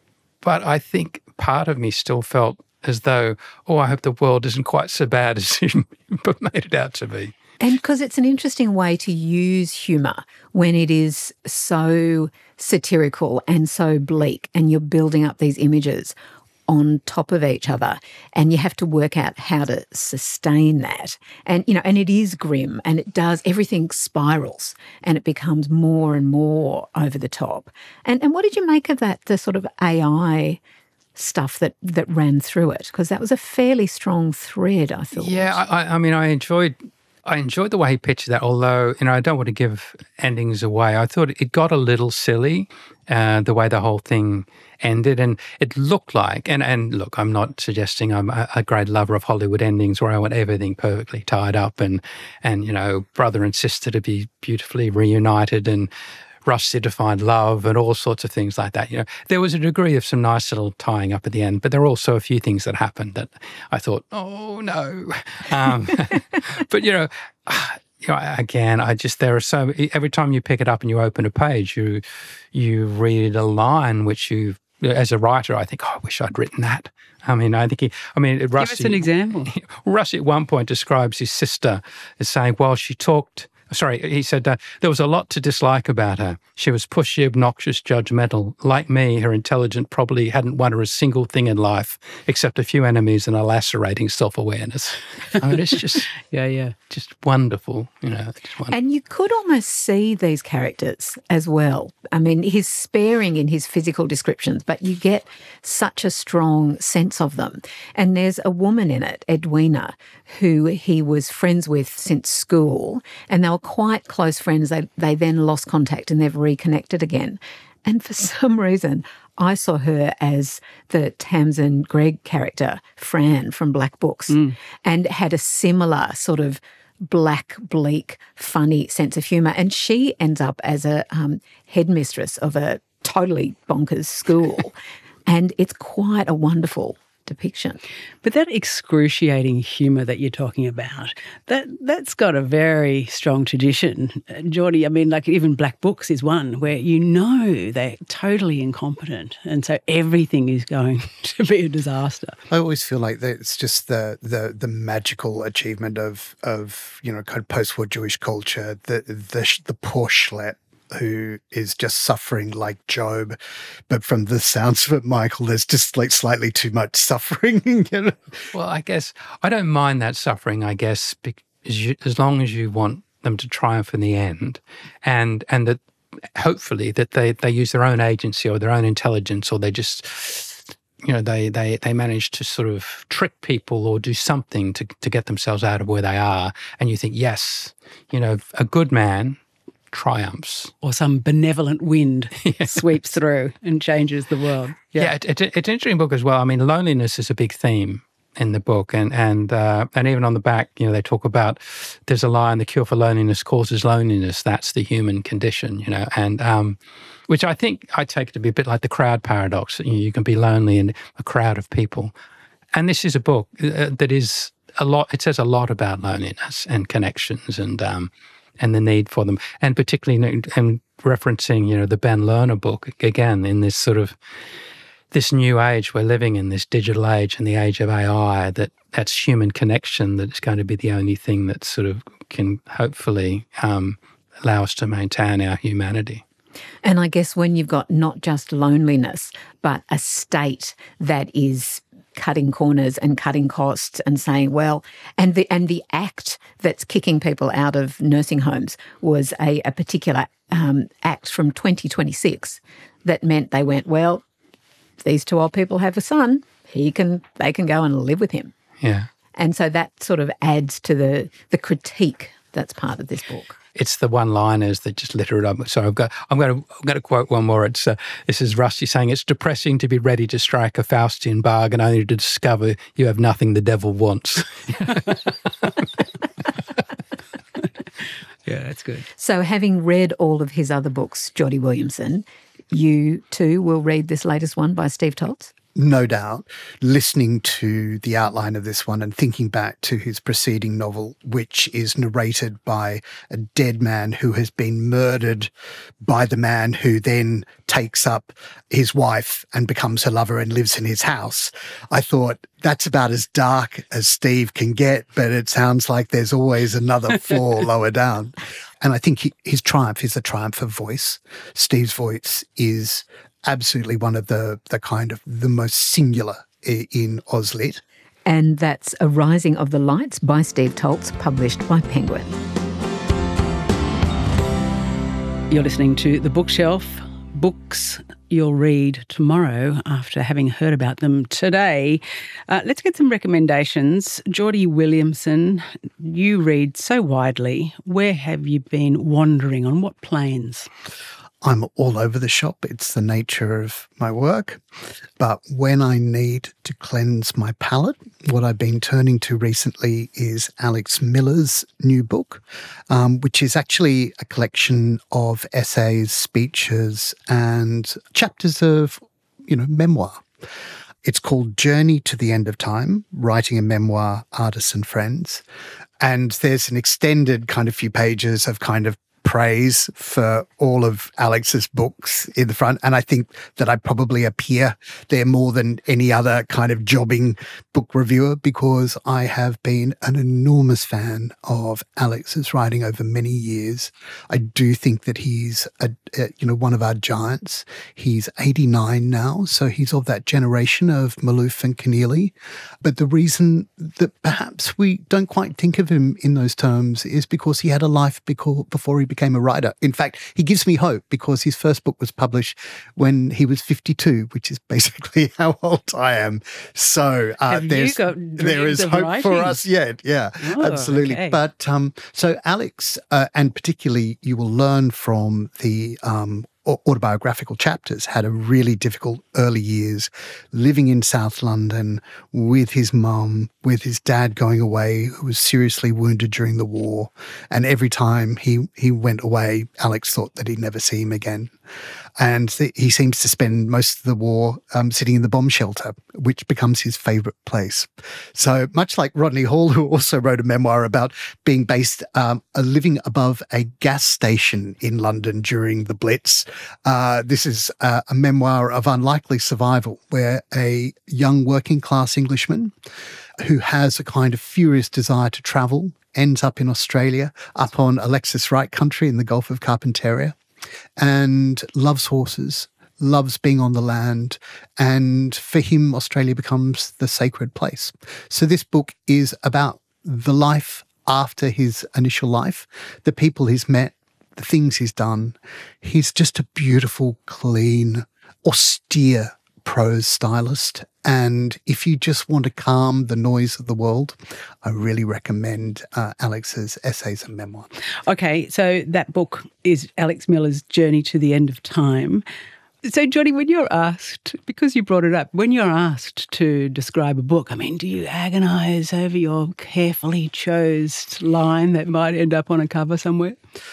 but I think part of me still felt as though, oh, I hope the world isn't quite so bad as you made it out to be. And because it's an interesting way to use humour when it is so satirical and so bleak, and you're building up these images on top of each other, and you have to work out how to sustain that. And, you know, and it is grim, and it does, everything spirals, and it becomes more and more over the top. And and what did you make of that, the sort of A I stuff that, that ran through it? Because that was a fairly strong thread, I thought. Yeah, I, I mean, I enjoyed I enjoyed the way he pitched that, although, you know, I don't want to give endings away. I thought it got a little silly, uh, the way the whole thing ended. And it looked like, and, and look, I'm not suggesting I'm a, a great lover of Hollywood endings where I want everything perfectly tied up and, and, you know, brother and sister to be beautifully reunited and Rusty to find love and all sorts of things like that. You know, there was a degree of some nice little tying up at the end, but there were also a few things that happened that I thought, oh no. Um, but you know, you know, again, I just there are so every time you pick it up and you open a page, you you read a line which you, as a writer, I think, oh, I wish I'd written that. I mean, I think he, I mean, Rusty. Give us an example. Rusty at one point describes his sister as saying, well, she talked Sorry, he said, uh, there was a lot to dislike about her. She was pushy, obnoxious, judgmental. Like me, her intelligence probably hadn't won her a single thing in life except a few enemies and a lacerating self-awareness. I mean, it's just, Yeah, yeah. just wonderful, you know. Just wonderful. And you could almost see these characters as well. I mean, he's sparing in his physical descriptions, but you get such a strong sense of them. And there's a woman in it, Edwina, who he was friends with since school, and they were quite close friends. They, they then lost contact and they've reconnected again. And for some reason, I saw her as the Tamsin Gregg character, Fran from Black Books, mm. and had a similar sort of black, bleak, funny sense of humour. And she ends up as a um, headmistress of a totally bonkers school. And it's quite a wonderful depiction. But that excruciating humour that you're talking about, that, that's got a very strong tradition. Uh, Geordie, I mean, like even Black Books is one where you know they're totally incompetent and so everything is going to be a disaster. I always feel like that it's just the the the magical achievement of, of you know, kind of post-war Jewish culture, the, the, the poor schlep who is just suffering like Job. But from the sounds of it, Michael, there's just like slightly too much suffering. You know? Well, I guess I don't mind that suffering, I guess, because you, as long as you want them to triumph in the end, and and that hopefully that they, they use their own agency or their own intelligence, or they just, you know, they, they, they manage to sort of trick people or do something to, to get themselves out of where they are. And you think, yes, you know, a good man triumphs. Or some benevolent wind yeah. sweeps through and changes the world. Yeah, yeah it, it, it's an interesting book as well. I mean, loneliness is a big theme in the book, and and uh, and even on the back, you know, they talk about there's a line: the cure for loneliness causes loneliness. That's the human condition, you know, and um, which I think I take it to be a bit like the crowd paradox. You know, you can be lonely in a crowd of people, and this is a book uh, that is a lot. It says a lot about loneliness and connections and. Um, and the need for them, and particularly and referencing, you know, the Ben Lerner book again in this sort of this new age we're living in, this digital age and the age of A I. That that's human connection that is going to be the only thing that sort of can hopefully um, allow us to maintain our humanity. And I guess when you've got not just loneliness, but a state that is cutting corners and cutting costs and saying, well, and the and the act that's kicking people out of nursing homes was a, a particular um, act from twenty twenty-six that meant they went, well, these two old people have a son, he can they can go and live with him. Yeah. And so that sort of adds to the the critique that's part of this book. It's the one-liners that just litter it up. So I've got, I'm going to, I'm going to quote one more. It's uh, this is Rusty saying, "It's depressing to be ready to strike a Faustian bargain only to discover you have nothing the devil wants." Yeah, that's good. So having read all of his other books, Geordie Williamson, you too will read this latest one by Steve Toltz? No doubt, listening to the outline of this one and thinking back to his preceding novel, which is narrated by a dead man who has been murdered by the man who then takes up his wife and becomes her lover and lives in his house. I thought that's about as dark as Steve can get, but it sounds like there's always another floor lower down. And I think he, his triumph is a triumph of voice. Steve's voice is absolutely one of the the kind of the most singular in Auslit. And that's A Rising of the Lights by Steve Toltz, published by Penguin. You're listening to The Bookshelf, books you'll read tomorrow after having heard about them today. Uh, let's get some recommendations. Geordie Williamson, you read so widely. Where have you been wandering? On what planes? I'm all over the shop. It's the nature of my work. But when I need to cleanse my palate, what I've been turning to recently is Alex Miller's new book, um, which is actually a collection of essays, speeches, and chapters of, you know, memoir. It's called Journey to the End of Time, Writing a Memoir, Artists and Friends. And there's an extended kind of few pages of kind of praise for all of Alex's books in the front. And I think that I probably appear there more than any other kind of jobbing book reviewer because I have been an enormous fan of Alex's writing over many years. I do think that he's, a, a, you know, one of our giants. He's eighty-nine now, so he's of that generation of Malouf and Keneally. But the reason that perhaps we don't quite think of him in those terms is because he had a life because, before he became a writer. In fact, he gives me hope because his first book was published when he was fifty-two, which is basically how old I am. So uh, there's, there is hope writing? for us yet. Yeah, oh, absolutely. Okay. But um, so Alex, uh, and particularly you will learn from the um, autobiographical chapters, had a really difficult early years living in South London with his mum, with his dad going away, who was seriously wounded during the war. And every time he, he went away, Alex thought that he'd never see him again. And th- he seems to spend most of the war um, sitting in the bomb shelter, which becomes his favourite place. So much like Rodney Hall, who also wrote a memoir about being based, um, uh, living above a gas station in London during the Blitz, uh, this is uh, a memoir of unlikely survival where a young working class Englishman who has a kind of furious desire to travel ends up in Australia, up on Alexis Wright country in the Gulf of Carpentaria, and loves horses, loves being on the land, and for him, Australia becomes the sacred place. So this book is about the life after his initial life, the people he's met, the things he's done. He's just a beautiful, clean, austere prose stylist. And if you just want to calm the noise of the world, I really recommend uh, Alex's essays and memoir. Okay, so that book is Alex Miller's Journey to the End of Time. So, Johnny, when you're asked, because you brought it up, when you're asked to describe a book, I mean, do you agonise over your carefully chose line that might end up on a cover somewhere?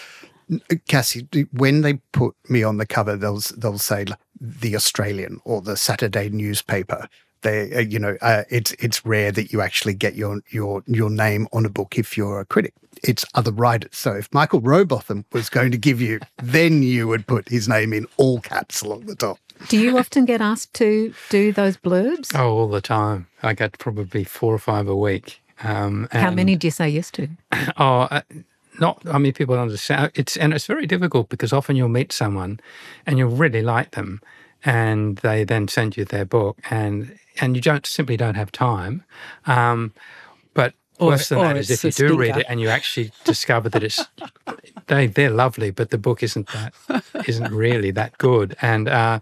Cassie, when they put me on the cover, they'll they'll say the Australian or the Saturday newspaper. They, uh, you know, uh, it's it's rare that you actually get your your your name on a book if you're a critic. It's other writers. So if Michael Robotham was going to give you, then you would put his name in all caps along the top. Do you often get asked to do those blurbs? Oh, all the time. I get probably four or five a week. Um, How many do you say yes to? Oh. Uh, Not, I mean, people understand. It's and it's very difficult because often you'll meet someone, and you'll really like them, and they then send you their book, and and you don't simply don't have time. Um, but or, worse than that is if you do stinker. read it and you actually discover that it's they they're lovely, but the book isn't that isn't really that good, and. Uh,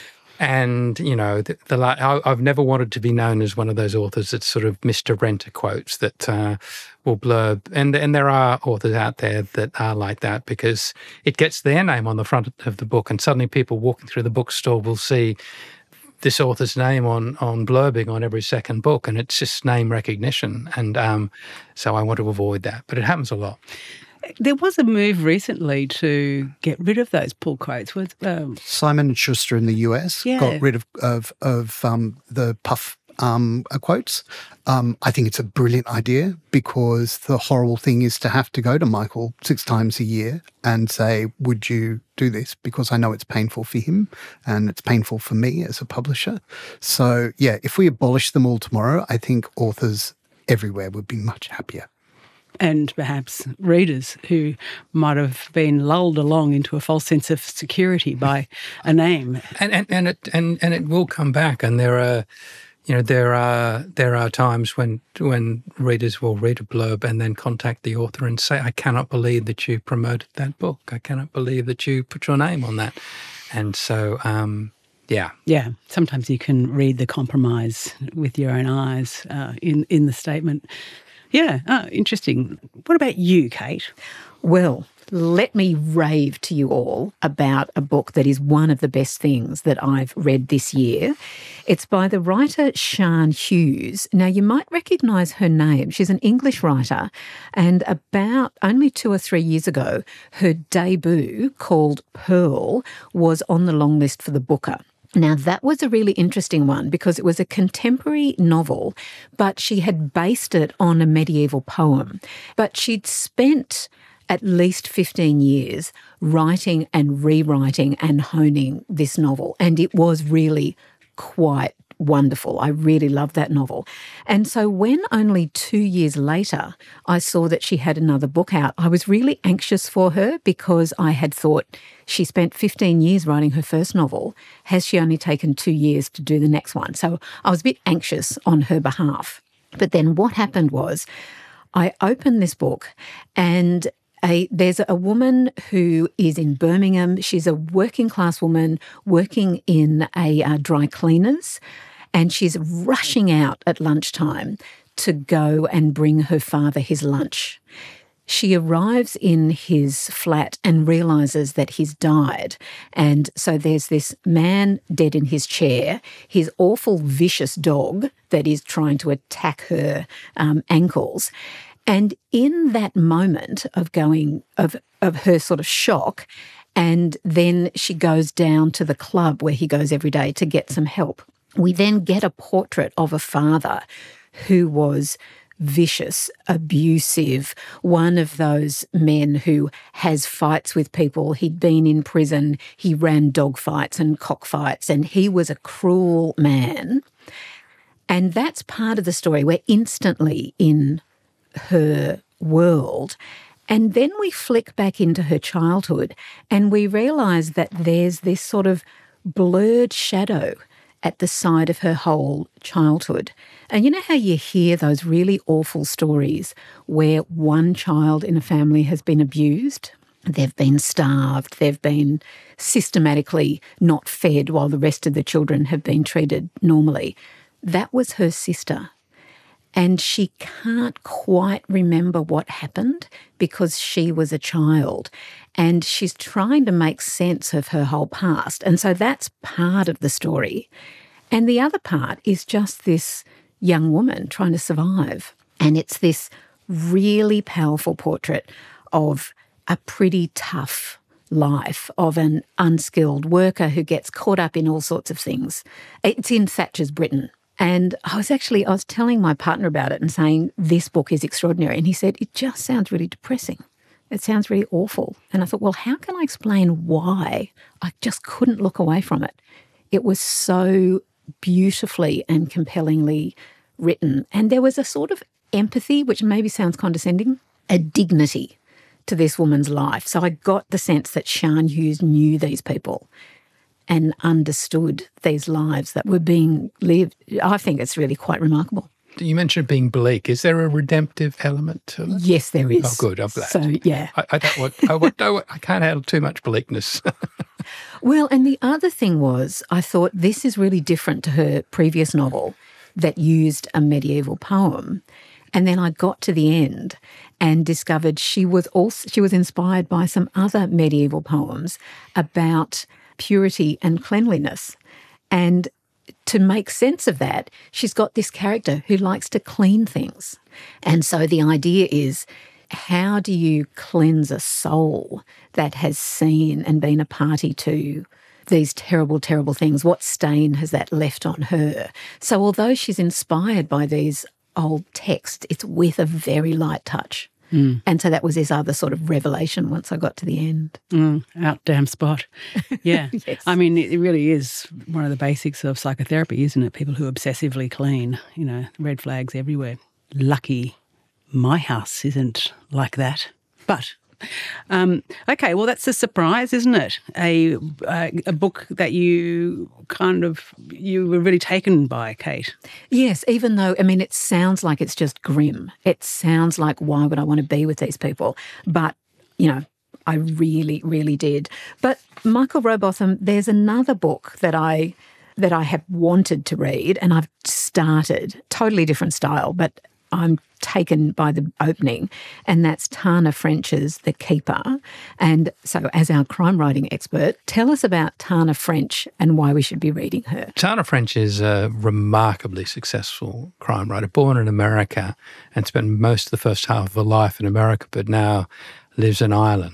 And, you know, the, the I, I've never wanted to be known as one of those authors that sort of Mister Renter quotes that uh, will blurb. And, and there are authors out there that are like that because it gets their name on the front of the book and suddenly people walking through the bookstore will see this author's name on, on blurbing on every second book, and it's just name recognition. And um, so I want to avoid that. But it happens a lot. There was a move recently to get rid of those pull quotes. Was um, Simon and Schuster in the U S yeah. got rid of of, of um, the puff um, quotes. Um, I think it's a brilliant idea because the horrible thing is to have to go to Michael six times a year and say, would you do this? Because I know it's painful for him and it's painful for me as a publisher. So, yeah, if we abolish them all tomorrow, I think authors everywhere would be much happier. And perhaps readers who might have been lulled along into a false sense of security by a name. And and and it and, and it will come back. And there are, you know, there are there are times when when readers will read a blurb and then contact the author and say, "I cannot believe that you promoted that book. I cannot believe that you put your name on that." And so, um, yeah, yeah. Sometimes you can read the compromise with your own eyes uh, in in the statement. Yeah, oh, interesting. What about you, Kate? Well, let me rave to you all about a book that is one of the best things that I've read this year. It's by the writer Sian Hughes. Now, you might recognise her name. She's an English writer, and about only two or three years ago, her debut, called Pearl, was on the long list for the Booker. Now, that was a really interesting one because it was a contemporary novel, but she had based it on a medieval poem. But she'd spent at least fifteen years writing and rewriting and honing this novel. And it was really quite wonderful. I really loved that novel. And so when only two years later I saw that she had another book out, I was really anxious for her because I had thought she spent fifteen years writing her first novel. Has she only taken two years to do the next one? So I was a bit anxious on her behalf. But then what happened was I opened this book and A, there's a woman who is in Birmingham. She's a working class woman working in a uh, dry cleaners, and she's rushing out at lunchtime to go and bring her father his lunch. She arrives in his flat and realises that he's died. And so there's this man dead in his chair, his awful vicious dog that is trying to attack her um, ankles. And in that moment of going, of, of her sort of shock, and then she goes down to the club where he goes every day to get some help. We then get a portrait of a father who was vicious, abusive, one of those men who has fights with people. He'd been in prison, he ran dog fights and cockfights, and he was a cruel man. And that's part of the story. We're instantly in her world. And then we flick back into her childhood and we realise that there's this sort of blurred shadow at the side of her whole childhood. And you know how you hear those really awful stories where one child in a family has been abused? They've been starved, they've been systematically not fed while the rest of the children have been treated normally. That was her sister. And she can't quite remember what happened because she was a child. And she's trying to make sense of her whole past. And so that's part of the story. And the other part is just this young woman trying to survive. And it's this really powerful portrait of a pretty tough life of an unskilled worker who gets caught up in all sorts of things. It's in Thatcher's Britain. And I was actually, I was telling my partner about it and saying, this book is extraordinary. And he said, it just sounds really depressing. It sounds really awful. And I thought, well, how can I explain why? I just couldn't look away from it. It was so beautifully and compellingly written. And there was a sort of empathy, which maybe sounds condescending, a dignity to this woman's life. So I got the sense that Sian Hughes knew these people and understood these lives that were being lived. I think it's really quite remarkable. You mentioned being bleak. Is there a redemptive element to it? Yes, there is. Oh, good. I'm glad. So, yeah. I, I don't want, I, want, I, I can't handle too much bleakness. Well, and the other thing was, I thought this is really different to her previous novel that used a medieval poem. And then I got to the end and discovered she was also she was inspired by some other medieval poems about purity and cleanliness. And to make sense of that, she's got this character who likes to clean things. And so the idea is, how do you cleanse a soul that has seen and been a party to these terrible, terrible things? What stain has that left on her? So although she's inspired by these old texts, it's with a very light touch. Mm. And so that was this other sort of revelation once I got to the end. Mm, out damn spot. Yeah. Yes. I mean, it really is one of the basics of psychotherapy, isn't it? People who obsessively clean, you know, red flags everywhere. Lucky my house isn't like that. But, um, okay, well, that's a surprise, isn't it? A, a a book that you kind of, you were really taken by, Kate. Yes, even though, I mean, it sounds like it's just grim. It sounds like, why would I want to be with these people? But, you know, I really, really did. But Michael Rowbotham, there's another book that I that I have wanted to read and I've started, totally different style, but I'm taken by the opening, and that's Tana French's The Keeper. And so as our crime writing expert, tell us about Tana French and why we should be reading her. Tana French is a remarkably successful crime writer, born in America and spent most of the first half of her life in America, but now lives in Ireland.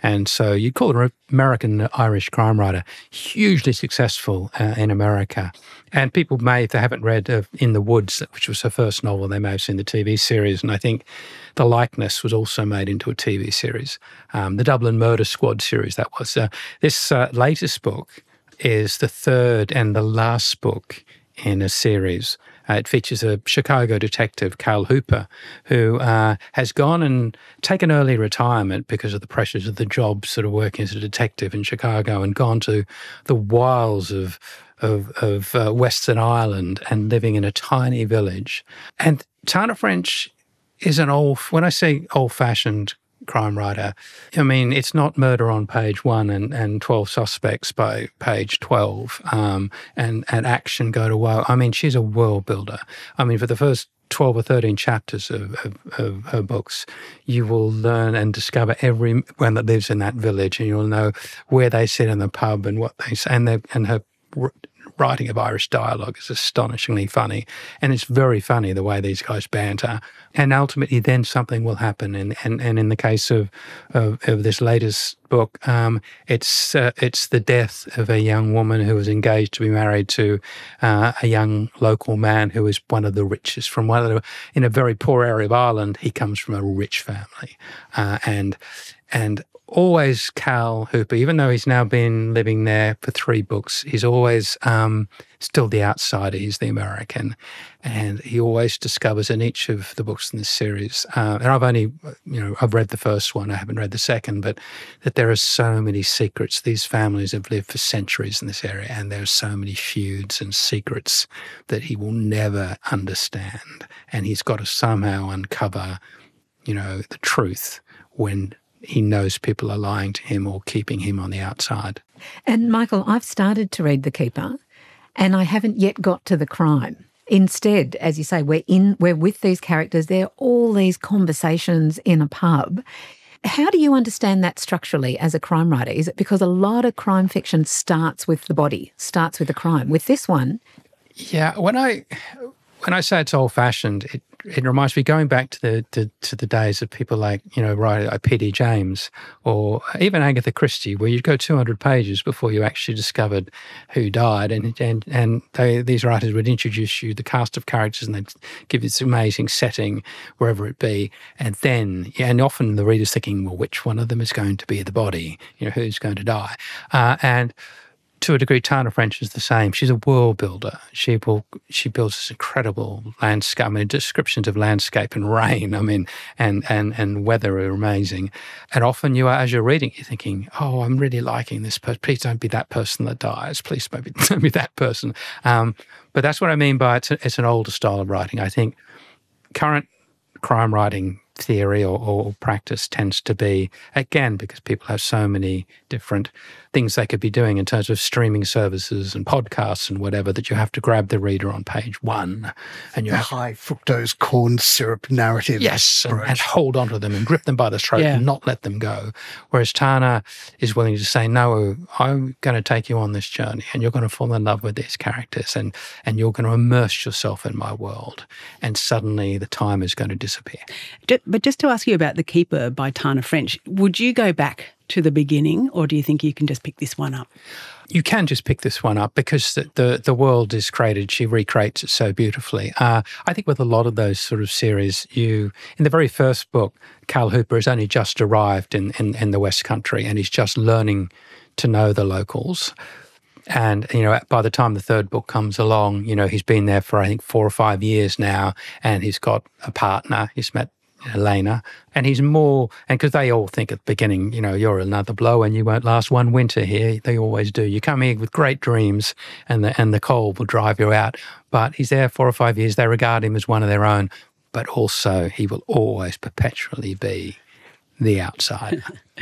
And so you'd call her an American-Irish crime writer, hugely successful uh, in America. And people may, if they haven't read uh, In the Woods, which was her first novel, they may have seen the T V series. And I think The Likeness was also made into a T V series. Um, the Dublin Murder Squad series, that was. Uh, this uh, latest book is the third and the last book in a series. Uh, it features a Chicago detective, Cal Hooper, who uh, has gone and taken early retirement because of the pressures of the job, sort of working as a detective in Chicago, and gone to the wilds of of, of uh, Western Ireland and living in a tiny village. And Tana French is an old, when I say old-fashioned crime writer, I mean, it's not murder on page one and, and twelve suspects by page twelve um, and, and action go to woe. I mean, she's a world builder. I mean, for the first twelve or thirteen chapters of, of, of her books, you will learn and discover everyone that lives in that village, and you'll know where they sit in the pub and what they say. And, and her writing of Irish dialogue is astonishingly funny. And it's very funny the way these guys banter. And ultimately then something will happen. And and, and in the case of, of, of this latest book, um, it's uh, it's the death of a young woman who was engaged to be married to uh, a young local man who is one of the richest from one of the, in a very poor area of Ireland. He comes from a rich family. Uh, and and always Cal Hooper, even though he's now been living there for three books, he's always um, still the outsider. He's the American. And he always discovers in each of the books in this series, uh, and I've only, you know, I've read the first one, I haven't read the second, but that there are so many secrets. These families have lived for centuries in this area, and there are so many feuds and secrets that he will never understand. And he's got to somehow uncover, you know, the truth when he knows people are lying to him or keeping him on the outside. And Michael, I've started to read The Keeper and I haven't yet got to the crime. Instead, as you say, we're in, we're with these characters. There are all these conversations in a pub. How do you understand that structurally as a crime writer? Is it because a lot of crime fiction starts with the body, starts with the crime? With this one... Yeah, when I when I say it's old-fashioned, it it reminds me going back to the to, to the days of people like, you know, writer like P D James or even Agatha Christie, where you'd go two hundred pages before you actually discovered who died. And and, and they, these writers would introduce you the cast of characters and they'd give you this amazing setting, wherever it be. And then, yeah, and often the reader's thinking, well, which one of them is going to be the body? You know, who's going to die? Uh, and to a degree, Tana French is the same. She's a world builder. She will, she builds this incredible landscape. I mean, descriptions of landscape and rain, I mean, and, and, and weather are amazing. And often you are, as you're reading, you're thinking, oh, I'm really liking this person. Please don't be that person that dies. Please maybe don't be that person. Um, but that's what I mean by it's, a, it's an older style of writing. I think current crime writing theory or, or practice tends to be, again, because people have so many different things they could be doing in terms of streaming services and podcasts and whatever, that you have to grab the reader on page one and you the have high fructose corn syrup narrative. Yes, and, and hold on to them and grip them by the throat Yeah. and not let them go. Whereas Tana is willing to say, no, I'm going to take you on this journey and you're going to fall in love with these characters and, and you're going to immerse yourself in my world. And suddenly the time is going to disappear. Ju- But just to ask you about The Keeper by Tana French, would you go back to the beginning or do you think you can just pick this one up? You can just pick this one up because the, the, the world is created. She recreates it so beautifully. Uh, I think with a lot of those sort of series, you, in the very first book, Cal Hooper has only just arrived in, in, in the West Country and he's just learning to know the locals. And, you know, by the time the third book comes along, you know, he's been there for, I think, four or five years now and he's got a partner. He's met Elena, and he's more, and because they all think at the beginning, you know, you're another blow and you won't last one winter here. They always do. You come here with great dreams and the, and the cold will drive you out. But he's there four or five years. They regard him as one of their own, but also he will always perpetually be the outsider.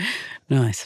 Nice.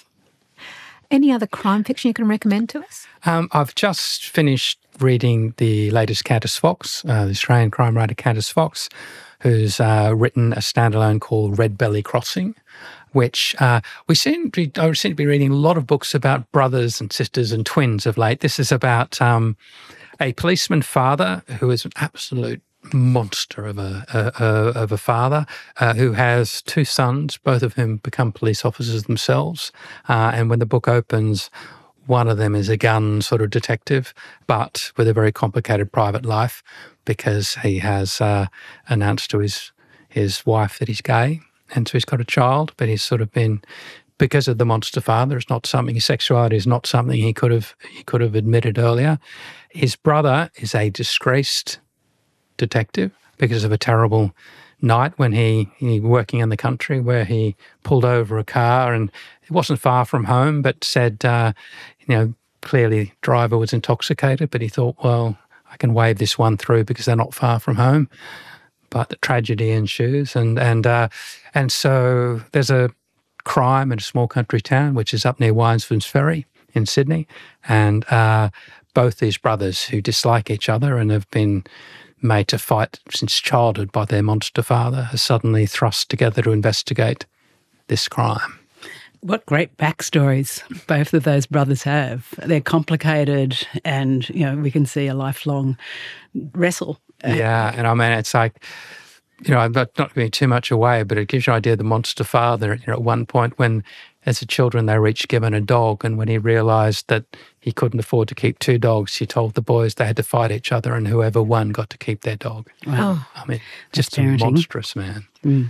Any other crime fiction you can recommend to us? Um, I've just finished reading the latest Candice Fox, uh, the Australian crime writer Candice Fox, who's uh, written a standalone called Red Belly Crossing, which uh, we seem to, be, I seem to be reading a lot of books about brothers and sisters and twins of late. This is about um, a policeman father who is an absolute monster of a, a, a of a father uh, who has two sons, both of whom become police officers themselves. Uh, and when the book opens, one of them is a gun sort of detective, but with a very complicated private life because he has uh, announced to his his wife that he's gay, and so he's got a child. But he's sort of been, because of the monster father, it's not something. His sexuality is not something he could have he could have admitted earlier. His brother is a disgraced detective because of a terrible night when he, he working in the country where he pulled over a car and it wasn't far from home, but said, uh, you know, clearly driver was intoxicated, but he thought, well, I can wave this one through because they're not far from home. But the tragedy ensues, and and uh, and so there's a crime in a small country town which is up near Winesford's Ferry in Sydney, and uh, both these brothers who dislike each other and have been made to fight since childhood by their monster father are suddenly thrust together to investigate this crime. What great backstories both of those brothers have. They're complicated and, you know, we can see a lifelong wrestle. Yeah, and I mean, it's like, you know, I'm not, not giving too much away, but it gives you an idea of the monster father. You know, at one point when, as a children, they were each given a dog, and when he realised that he couldn't afford to keep two dogs, he told the boys they had to fight each other, and whoever won got to keep their dog. Wow. I mean, just a parenting. monstrous man. Mm.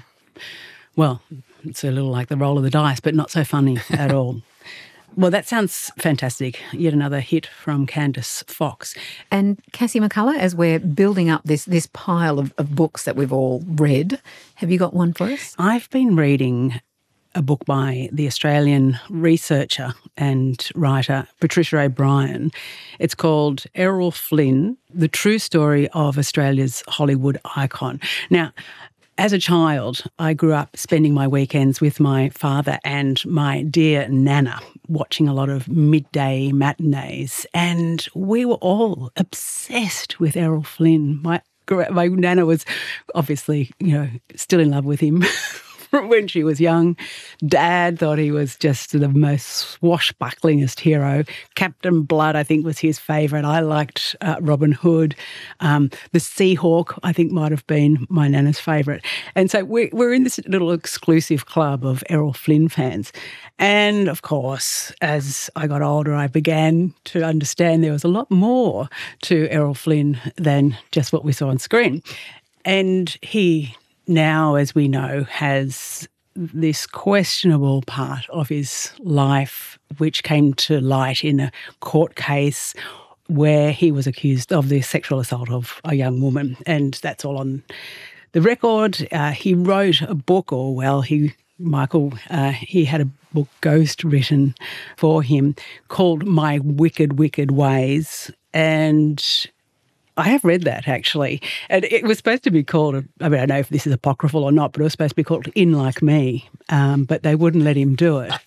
Well, it's a little like the roll of the dice, but not so funny at all. Well, that sounds fantastic. Yet another hit from Candice Fox. And Cassie McCullough, as we're building up this this pile of, of books that we've all read, have you got one for us? I've been reading a book by the Australian researcher and writer Patricia O'Brien. It's called Errol Flynn, The True Story of Australia's Hollywood Icon. Now, as a child, I grew up spending my weekends with my father and my dear Nana, watching a lot of midday matinees, and we were all obsessed with Errol Flynn. My my Nana was obviously, you know, still in love with him from when she was young. Dad thought he was just the most swashbucklingest hero. Captain Blood, I think, was his favourite. I liked uh, Robin Hood. Um, the Seahawk, I think, might have been my Nana's favourite. And so we're, we're in this little exclusive club of Errol Flynn fans. And, of course, as I got older, I began to understand there was a lot more to Errol Flynn than just what we saw on screen. And he now, as we know, has this questionable part of his life which came to light in a court case where he was accused of the sexual assault of a young woman, and that's all on the record. Uh, he wrote a book, or well, he Michael, uh, he had a book ghost written for him called My Wicked, Wicked Ways, and I have read that, actually. And it was supposed to be called, I mean, I don't know if this is apocryphal or not, but it was supposed to be called In Like Me, um, but they wouldn't let him do it.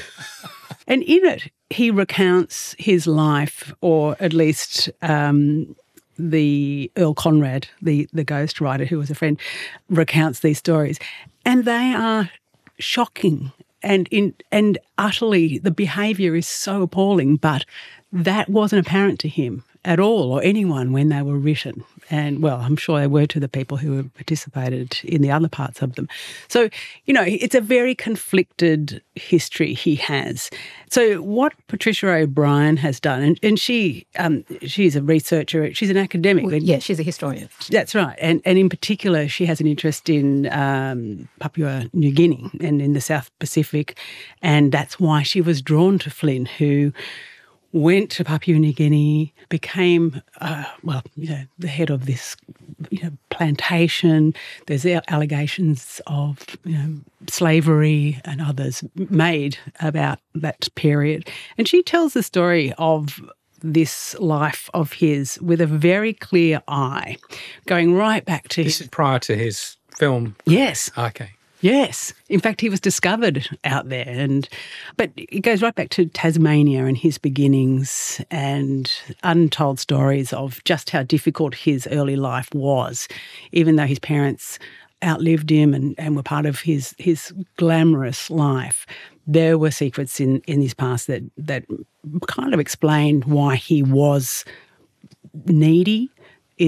And in it, he recounts his life, or at least um, the Earl Conrad, the, the ghostwriter who was a friend, recounts these stories. And they are shocking and in and utterly, the behaviour is so appalling, but that wasn't apparent to him at all, or anyone, when they were written. And, well, I'm sure they were to the people who participated in the other parts of them. So, you know, it's a very conflicted history he has. So what Patricia O'Brien has done, and, and she um, she's a researcher, she's an academic. Well, yeah, she's a historian. That's right. And, and in particular, she has an interest in um, Papua New Guinea and in the South Pacific, and that's why she was drawn to Flynn, who went to Papua New Guinea, became, uh, well, you know, the head of this, you know, plantation. There's allegations of, you know, slavery and others made about that period. And she tells the story of this life of his with a very clear eye, going right back to This his... is prior to his film? Yes. Okay. Yes. In fact, he was discovered out there. and But it goes right back to Tasmania and his beginnings, and untold stories of just how difficult his early life was, even though his parents outlived him and, and were part of his, his glamorous life. There were secrets in, in his past that, that kind of explained why he was needy in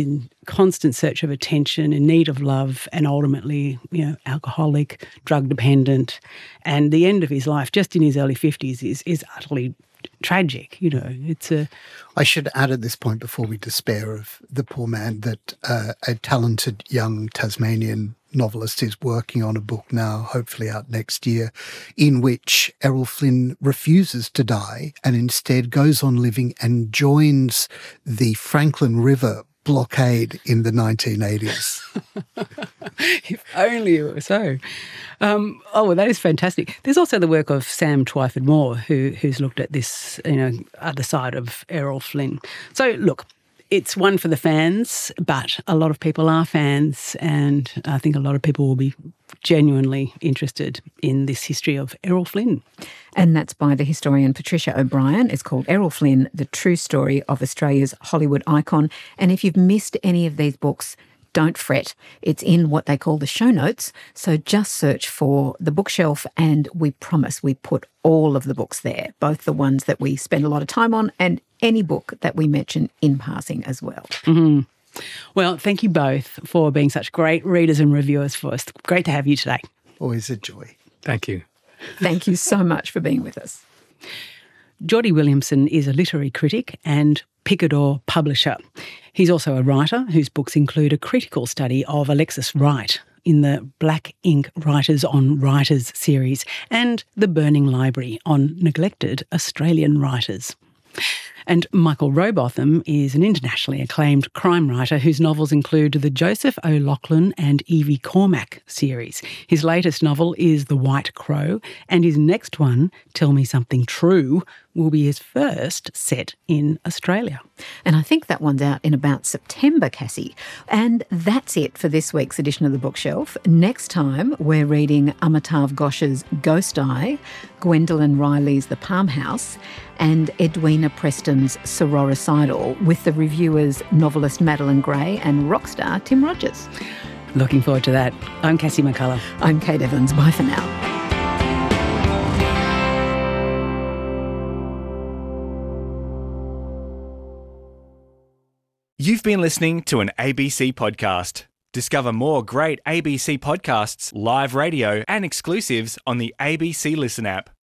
constant search of attention, in need of love, and ultimately, you know, alcoholic, drug dependent. And the end of his life, just in his early fifties, is is utterly tragic. You know, it's a. I should add at this point, before we despair of the poor man, that uh, a talented young Tasmanian novelist is working on a book now, hopefully out next year, in which Errol Flynn refuses to die and instead goes on living and joins the Franklin River blockade in the nineteen eighties. If only it were so. Um, oh, well, that is fantastic. There's also the work of Sam Twyford Moore, who who's looked at this, you know, other side of Errol Flynn. So, look, it's one for the fans, but a lot of people are fans, and I think a lot of people will be genuinely interested in this history of Errol Flynn. And that's by the historian Patricia O'Brien. It's called Errol Flynn, The True Story of Australia's Hollywood Icon. And if you've missed any of these books, don't fret. It's in what they call the show notes. So just search for The Bookshelf, and we promise we put all of the books there, both the ones that we spend a lot of time on and any book that we mention in passing as well. Mm-hmm. Well, thank you both for being such great readers and reviewers for us. Great to have you today. Always a joy. Thank you. Thank you so much for being with us. Geordie Williamson is a literary critic and Picador publisher. He's also a writer whose books include a critical study of Alexis Wright in the Black Ink Writers on Writers series and The Burning Library on neglected Australian writers. And Michael Robotham is an internationally acclaimed crime writer whose novels include the Joseph O'Loughlin and Evie Cormack series. His latest novel is The White Crow, and his next one, Tell Me Something True, will be his first set in Australia. And I think that one's out in about September, Cassie. And that's it for this week's edition of The Bookshelf. Next time, we're reading Amitav Ghosh's Ghost Eye, Gwendolyn Riley's The Palm House, and Edwina Preston's Sororicidal, with the reviewers novelist Madeline Gray and rock star Tim Rogers. Looking forward to that. I'm Cassie McCullough. I'm Kate Evans. Bye for now. You've been listening to an A B C podcast. Discover more great A B C podcasts, live radio, and exclusives on the A B C Listen app.